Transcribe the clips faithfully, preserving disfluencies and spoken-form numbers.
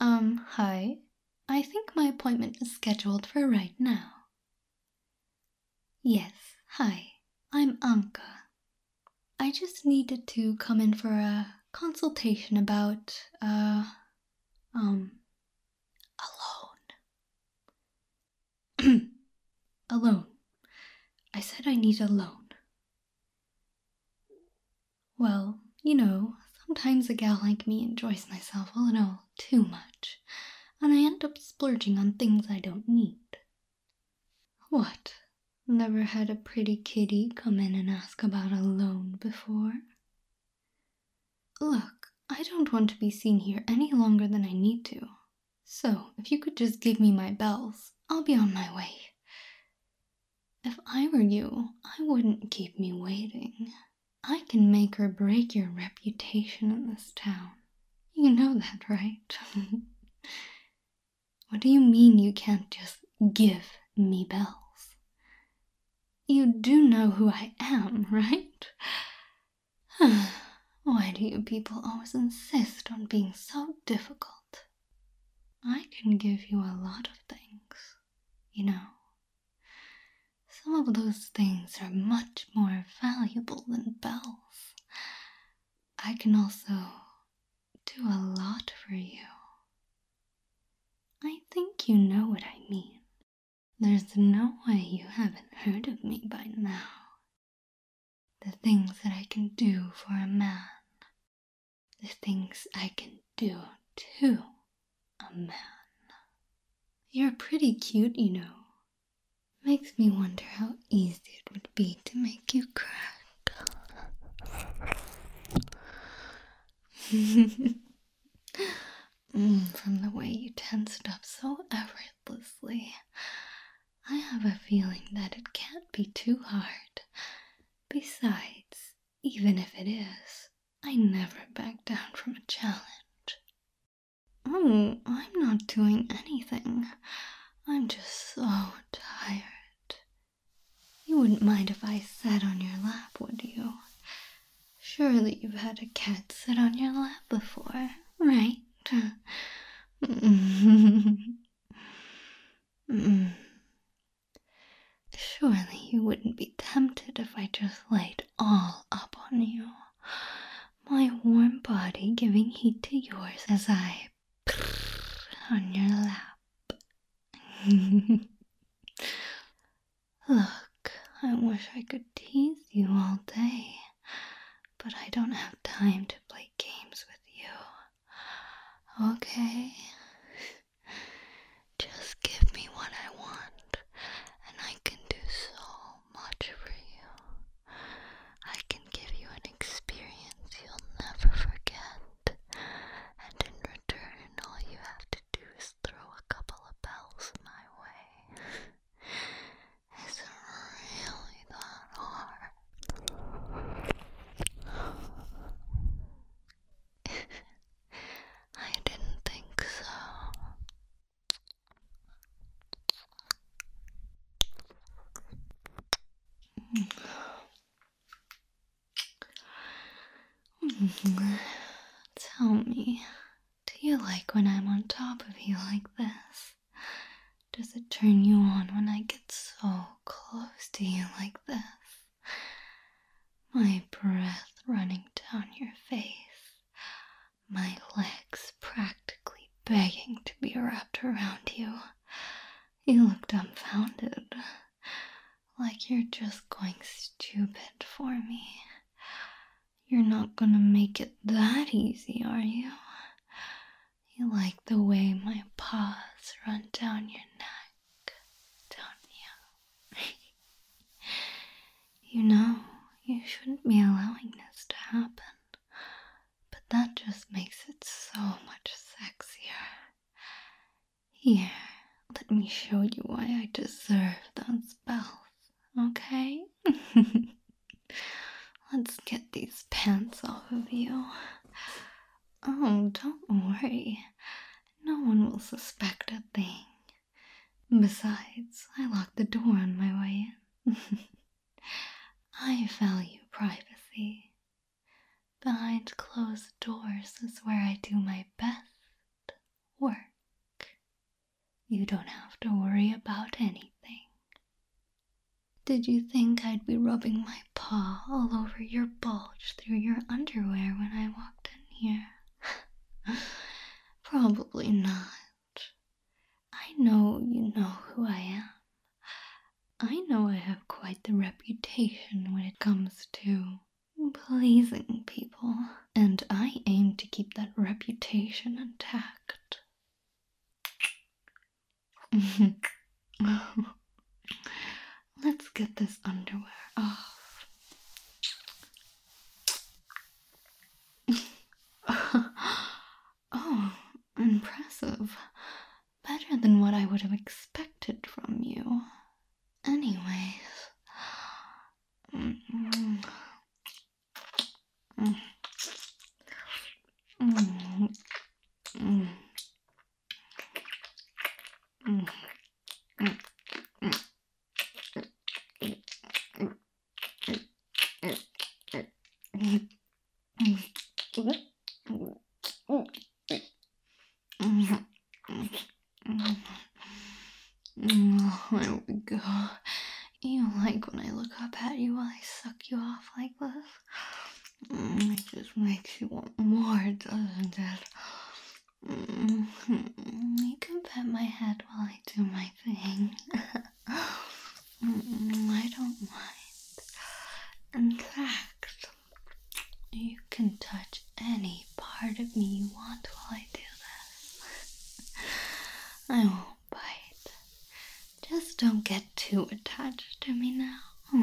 Um, hi. I think my appointment is scheduled for right now. Yes, hi. I'm Anka. I just needed to come in for a consultation about, uh, um, a loan. A loan. I said I need a loan. Well, you know, sometimes a gal like me enjoys myself a little too much, and I end up splurging on things I don't need. What? Never had a pretty kitty come in and ask about a loan before? Look, I don't want to be seen here any longer than I need to. So, if you could just give me my bells, I'll be on my way. If I were you, I wouldn't keep me waiting. I can make or break your reputation in this town. You know that, right? What do you mean you can't just give me bells? You do know who I am, right? Why do you people always insist on being so difficult? I can give you a lot of things, you know. Some of those things are much more valuable than bells. I can also do a lot for you. I think you know what I mean. There's no way you haven't heard of me by now. The things that I can do for a man. The things I can do to a man. You're pretty cute, you know. Makes me wonder how easy it would be to make you crack. mm, from the way you tensed up so effortlessly, I have a feeling that it can't be too hard. Besides, even if it is, I never back down from a challenge. Oh, I'm not doing anything. I'm just so tired. You wouldn't mind if I sat on your lap, would you? Surely you've had a cat sit on your lap before, right? Surely you wouldn't be tempted if I just laid all up on you. My warm body giving heat to yours as I on your lap. Look, I wish I could tease you all day, but I don't have time to play games with you. Okay? Just give me what I want, and I can do so much for you. I can give you an experience you'll never forget, and in return, all you have to do is throw a couple of bells my way. Is it really that hard? I didn't think so. Tell me, do you like when I'm on top of you like this? Does it turn you on when I get so close to you like this? My breath running down your face, my legs practically begging to be wrapped around you. You look dumbfounded, like you're just going stupid for me. You're not gonna make it that easy, are you? You like the way my paws run down your neck, don't you? You know, you shouldn't be allowing this to happen, but that just makes it so much sexier. Here, let me show you why I deserve those bells, okay? Let's get these pants off of you. Oh, don't worry. No one will suspect a thing. Besides, I locked the door on my way in. I value privacy. Behind closed doors is where I do my best work. you don't have to worry about anything. Did you think I'd be rubbing my paw all over your bulge through your underwear when I walked in here? Probably not. I know you know who I am. I know I have quite the reputation when it comes to pleasing people, and I aim to keep that reputation intact. Let's get this underwear off. Oh, impressive. Better than what I would have expected from you. Anyways. Mm-mm. Mm. Mm. Mm. Mm. Mm. There we go. You like when I look up at you while I suck you off like this? Mm, it just makes you want more, doesn't it? Mm, you can pet my head while I do my thing. mm, I don't mind. In fact, you can touch any part of me you want while I do this. I won't bite. Just don't get too attached to me now.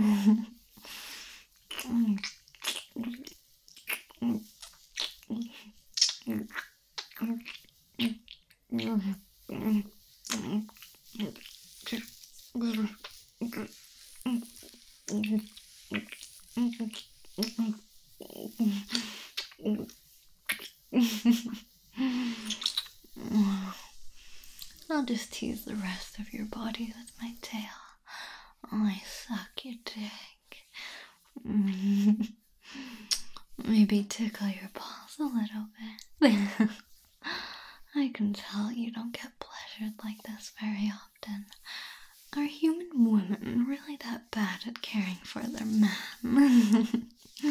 I'll just tease the rest of your body with my tail. I suck your dick. Maybe tickle your balls a little bit. I can tell you don't get pleasured like this very often. Are human women really that bad at caring for their man?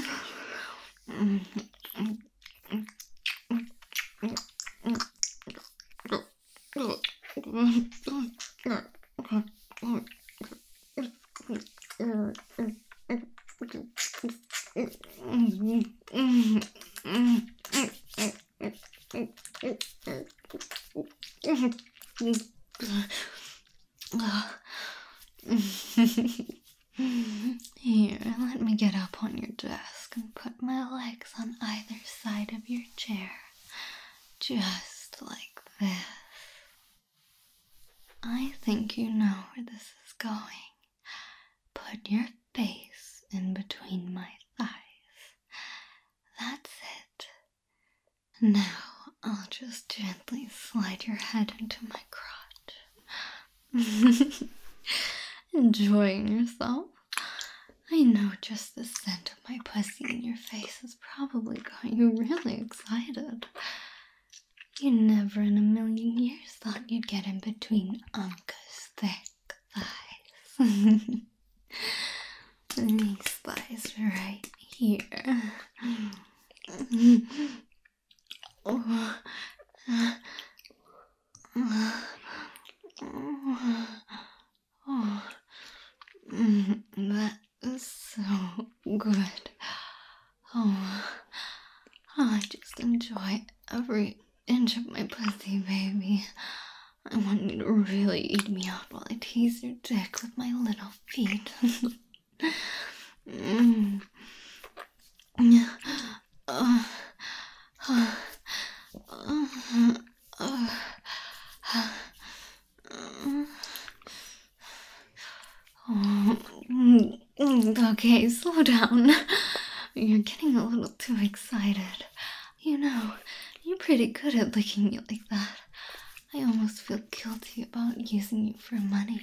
Here, let me get up on your desk and put my legs on either side of your chair. Just like this. I think you know where this is going. Put your face in between my thighs. That's it. Now I'll just gently slide your head into my crotch. Enjoying yourself? I know just the scent of my pussy in your face has probably got you really excited. You never in a million years thought you'd get in between Umka's thick thighs. These thighs right here. Oh. Oh. That is so good. Oh, I just enjoy every inch of my pussy, baby. I want you to really eat me out while I tease your dick with my little feet. mm. uh, uh, uh, uh, uh, okay, slow down. You're getting a little too excited. You know, you're pretty good at licking me like that. I almost feel guilty about using you for money.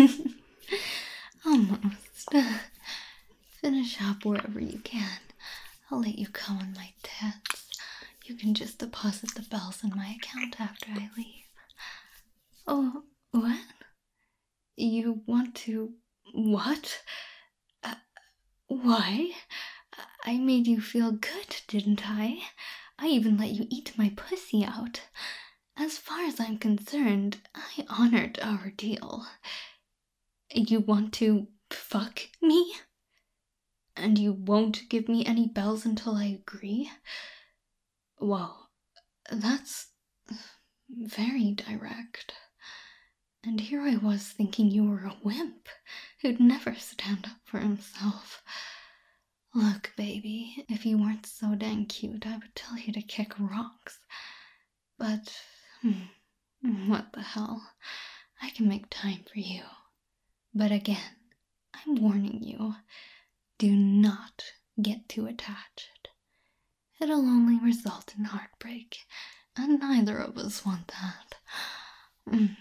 Almost. Finish up wherever you can. I'll let you come on my tits. You can just deposit the bells in my account after I leave. Oh, What? You want to. What? Uh, why? I made you feel good, didn't I? I even let you eat my pussy out. As far as I'm concerned, I honored our deal. You want to fuck me? And you won't give me any bells until I agree? Well, that's very direct. And here I was thinking you were a wimp who'd never stand up for himself. Look, baby, if you weren't so dang cute, I would tell you to kick rocks. But, hmm, what the hell? I can make time for you. But again, I'm warning you, do not get too attached. It'll only result in heartbreak, and neither of us want that. Mm.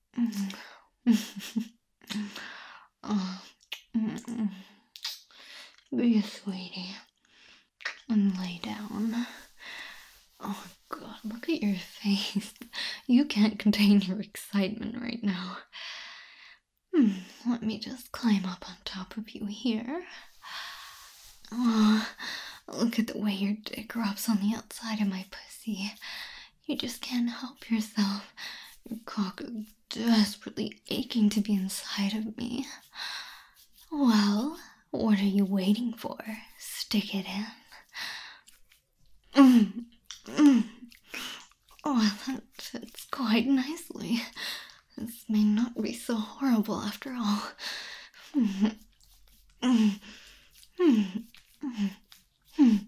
Mm. Oh. Mm. Be a sweetie and lay down. Oh god, look at your face. You can't contain your excitement right now. Hmm, let me just climb up on top of you here. Oh, look at the way your dick rubs on the outside of my pussy. You just can't help yourself. Your cock is desperately aching to be inside of me. Well, what are you waiting for? Stick it in. Mm, mm. Oh, that fits quite nicely. This may not be so horrible after all. Mm, mm, mm, mm, mm.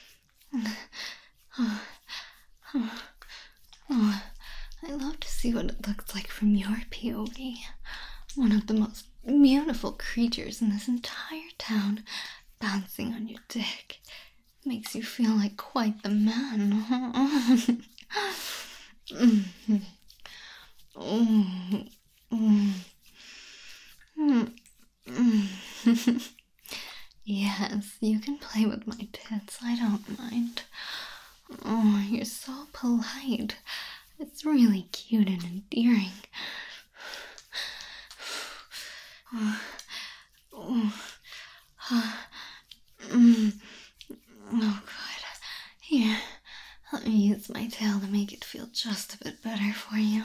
Oh, oh, oh, I love to see what it looks like from your P O V. One of the most beautiful creatures in this entire town bouncing on your dick. Makes you feel like quite the man. mm-hmm. oh, mm. Mm. Yes, you can play with my tits, I don't mind. Oh, you're so polite. It's really cute and endearing. Oh, oh, oh god. Here, let me use my tail to make it feel just a bit better for you.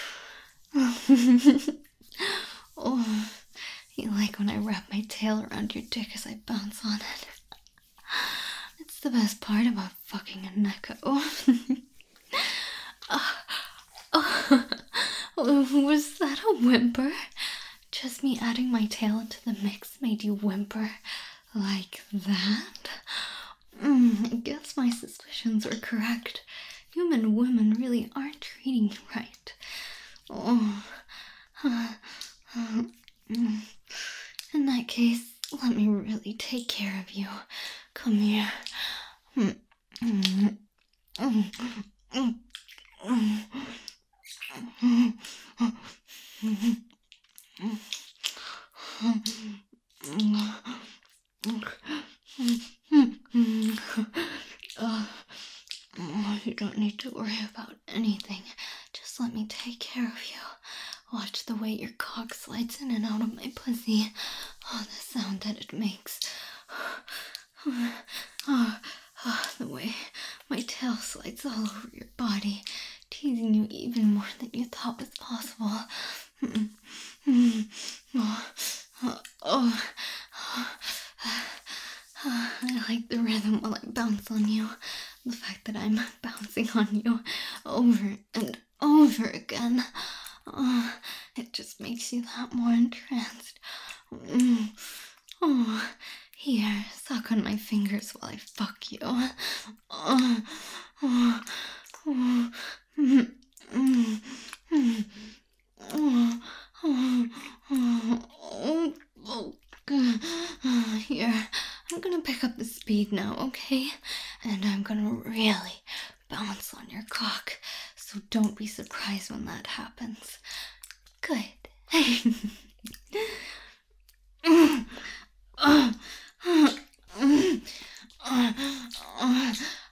Oh, you like when I wrap my tail around your dick as I bounce on it. It's the best part about fucking a Neko. uh, uh, was that a whimper? Just me adding my tail into the mix made you whimper like that? Mm, I guess my suspicions were correct. Human women really aren't treating you right. Oh. Uh, uh, mm. In that case, let me really take care of you. Come here. Mm, mm, mm, mm, mm, mm, uh, oh, you don't need to worry about anything. Just let me take care of you. Watch the way your cock slides in and out of my pussy. Oh, the sound that it makes. Oh, oh, the way my tail slides all over your body, teasing you even more than you thought was possible. Oh, oh, oh. I like the rhythm while I bounce on you. The fact that I'm bouncing on you over and over again. Oh, it just makes you that more entranced. Mm. Oh, here, suck on my fingers while I fuck you. Oh, oh, oh, mm, mm, mm. Oh, oh, oh, oh, oh. Uh, here, I'm gonna pick up the speed now, okay? And I'm gonna really bounce on your cock, so don't be surprised when that happens. Good.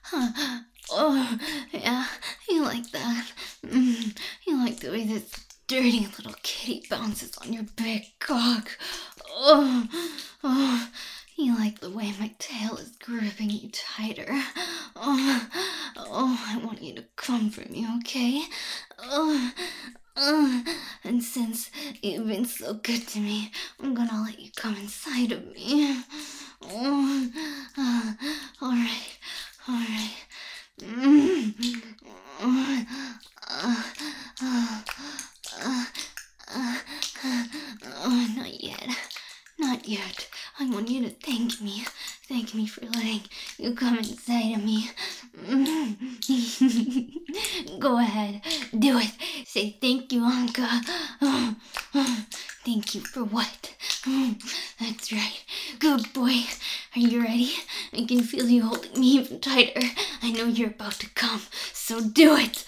Oh, yeah, you like that. You like the way this dirty little kitty bounces on your big cock. Oh, oh, you like the way my tail is gripping you tighter. Oh, oh, I want you to comfort me, okay? Oh, oh, and since you've been so good to me, I'm gonna let you come inside of me. Oh, uh, alright, alright. Mm. Uh, uh, uh, uh, uh, oh, not yet. Not yet. I want you to thank me. Thank me for letting you come inside of me. Go ahead. Do it. Say thank you, Anka. Thank you for what? That's right. Good boy. Are you ready? I can feel you holding me even tighter. I know you're about to come, so do it.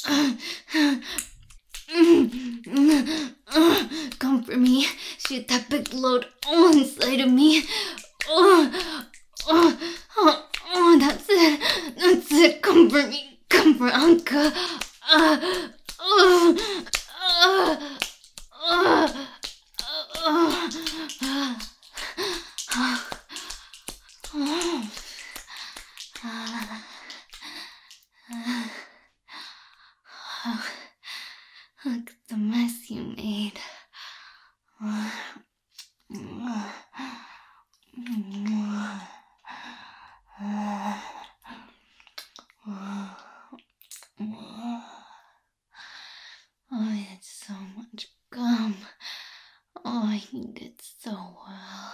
Come for me. Shoot that big load all inside of me. Oh, oh, oh, oh, that's it. That's it. Come for me. Come for Anka. Uh, uh, uh, uh, uh, uh, oh. Uh, uh, oh. Look at the mess you made. Uh, uh, uh, uh, oh, it's so much gum. Oh, you did so well.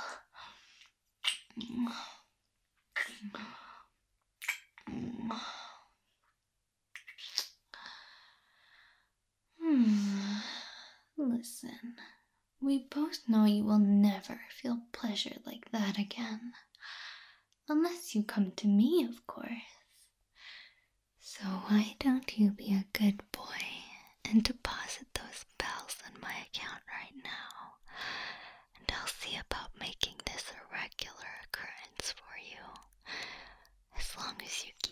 Hmm. Listen, we both know you will never feel pleasure like that again. Unless you come to me, of course. So why don't you be a good boy and deposit those bells in my account right now? And I'll see about making this a regular occurrence for you. As long as you